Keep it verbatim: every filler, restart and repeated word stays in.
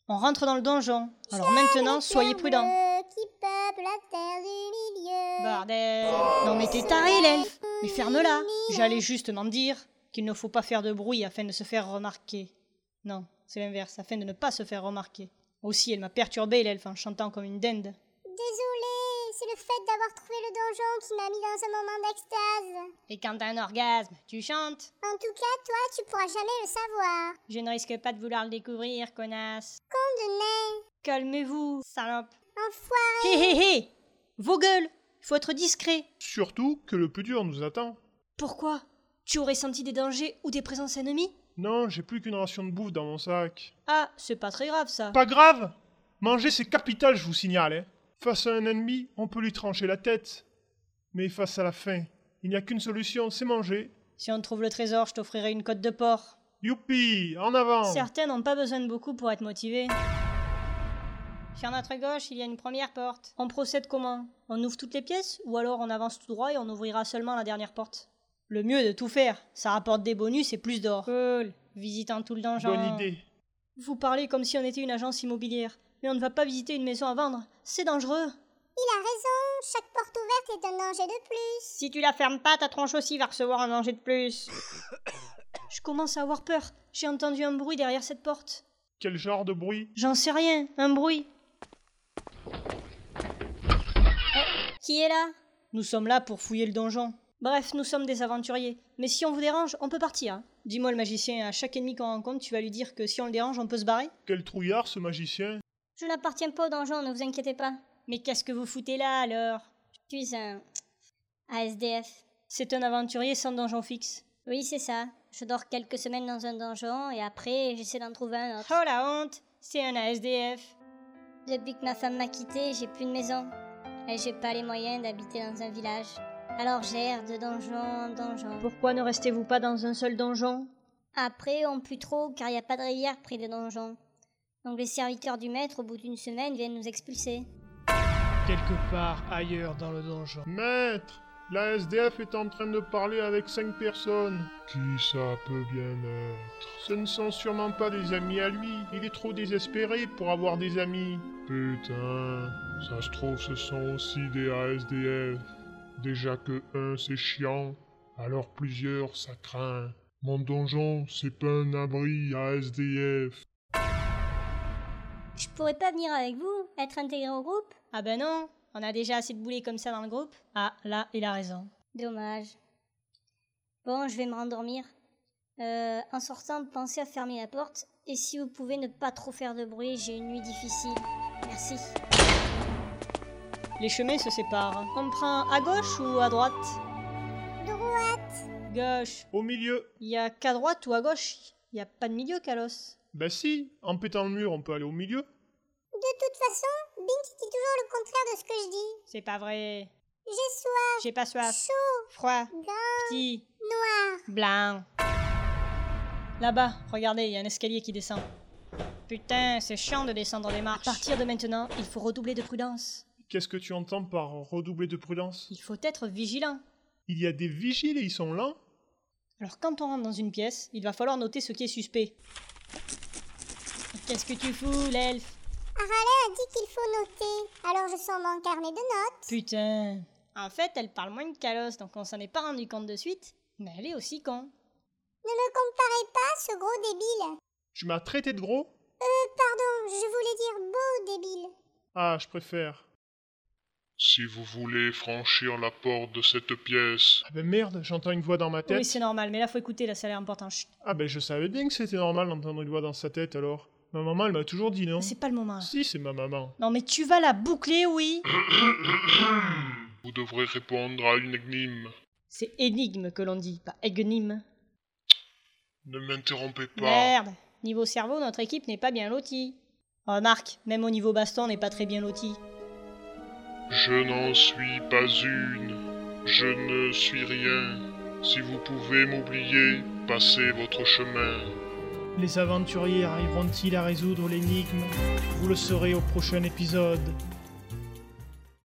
On rentre dans le donjon. Alors maintenant, soyez prudents. Qui peuple la terre du milieu. Bordel. Non mais t'es taré, l'elfe. Mais ferme-la. J'allais justement dire qu'il ne faut pas faire de bruit afin de se faire remarquer. Non, c'est l'inverse, afin de ne pas se faire remarquer. Aussi, elle m'a perturbé, l'elfe, en chantant comme une dinde. Désolée, c'est le fait d'avoir trouvé le donjon qui m'a mis dans un moment d'extase. Et quand t'as un orgasme, tu chantes? En tout cas, toi, tu pourras jamais le savoir. Je ne risque pas de vouloir le découvrir, connasse. Con de nez. Calmez-vous, salope. Enfoiré. Hé hé hé! Vos gueules! Faut être discret. Surtout que le plus dur nous attend. Pourquoi? Tu aurais senti des dangers ou des présences ennemies? Non, j'ai plus qu'une ration de bouffe dans mon sac. Ah, c'est pas très grave ça. Pas grave! Manger c'est capital, je vous signale. Hein. Face à un ennemi, on peut lui trancher la tête. Mais face à la faim, il n'y a qu'une solution, c'est manger. Si on trouve le trésor, je t'offrirai une côte de porc. Youpi, en avant! Certains n'ont pas besoin de beaucoup pour être motivés. Sur notre gauche, il y a une première porte. On procède comment? On ouvre toutes les pièces ou alors on avance tout droit et on ouvrira seulement la dernière porte? Le mieux de tout faire, ça rapporte des bonus et plus d'or. Cool, visitant tout le donjon. Bonne idée. Vous parlez comme si on était une agence immobilière, mais on ne va pas visiter une maison à vendre, c'est dangereux. Il a raison, chaque porte ouverte est un danger de plus. Si tu la fermes pas, ta tronche aussi va recevoir un danger de plus. Je commence à avoir peur, j'ai entendu un bruit derrière cette porte. Quel genre de bruit? J'en sais rien, un bruit. Qui est là? Nous sommes là pour fouiller le donjon. Bref, nous sommes des aventuriers. Mais si on vous dérange, on peut partir. Hein. Dis-moi le magicien, à chaque ennemi qu'on rencontre, tu vas lui dire que si on le dérange, on peut se barrer? Quel trouillard ce magicien? Je n'appartiens pas au donjon, ne vous inquiétez pas. Mais qu'est-ce que vous foutez là alors? Je suis un... un S D F. C'est un aventurier sans donjon fixe. Oui, c'est ça. Je dors quelques semaines dans un donjon et après, j'essaie d'en trouver un autre. Oh la honte! C'est un S D F. Depuis que ma femme m'a quitté, j'ai plus de maison. Et j'ai pas les moyens d'habiter dans un village. Alors j'erre de donjon en donjon. Pourquoi ne restez-vous pas dans un seul donjon? Après, on pue trop car il n'y a pas de rivière près des donjons. Donc les serviteurs du maître, au bout d'une semaine, viennent nous expulser. Quelque part ailleurs dans le donjon. Maître! La S D F est en train de parler avec cinq personnes. Qui ça peut bien être? Ce ne sont sûrement pas des amis à lui. Il est trop désespéré pour avoir des amis. Putain, ça se trouve ce sont aussi des A S D F. Déjà que un c'est chiant, alors plusieurs ça craint. Mon donjon, c'est pas un abri à S D F. Je pourrais pas venir avec vous, être intégré au groupe? Ah ben non, on a déjà assez de boulets comme ça dans le groupe. Ah, là, il a raison. Dommage. Bon, je vais me rendormir. Euh, en sortant, pensez à fermer la porte. Et si vous pouvez ne pas trop faire de bruit, j'ai une nuit difficile. Merci. Les chemins se séparent. On prend à gauche ou à droite? Droite. Gauche. Au milieu. Y a qu'à droite ou à gauche? Y a pas de milieu, Kalos. Bah si, en pétant le mur, on peut aller au milieu. De toute façon, Bink dit toujours le contraire de ce que je dis. C'est pas vrai. J'ai soif. J'ai pas soif. Chaud. Froid. Grand. Petit. Noir. Blanc. Là-bas, regardez, il y a un escalier qui descend. Putain, c'est chiant de descendre les marches. À partir de maintenant, il faut redoubler de prudence. Qu'est-ce que tu entends par redoubler de prudence? Il faut être vigilant. Il y a des vigiles et ils sont lents? Alors quand on rentre dans une pièce, il va falloir noter ce qui est suspect. Qu'est-ce que tu fous, l'elfe? Arala a dit qu'il faut noter, alors je sors mon carnet de notes. Putain. En fait, elle parle moins que Kalos, donc on s'en est pas rendu compte de suite. Mais elle est aussi con. Ne me comparez pas, ce gros débile. Tu m'as traité de gros? Euh, pardon, je voulais dire beau débile. Ah, je préfère. Si vous voulez franchir la porte de cette pièce... Ah ben merde, j'entends une voix dans ma tête. Oui, c'est normal, mais là faut écouter, là ça a l'air important. Chut. Ah ben je savais bien que c'était normal d'entendre une voix dans sa tête alors. Ma maman elle m'a toujours dit non. C'est pas le moment. Là. Si, c'est ma maman. Non mais tu vas la boucler, oui. Vous devrez répondre à une énigme. C'est énigme que l'on dit, pas énigme. Ne m'interrompez pas. Merde. Niveau cerveau, notre équipe n'est pas bien lotie. Remarque, même au niveau baston, on n'est pas très bien lotie. Je n'en suis pas une. Je ne suis rien. Si vous pouvez m'oublier, passez votre chemin. Les aventuriers arriveront-ils à résoudre l'énigme? Vous le saurez au prochain épisode.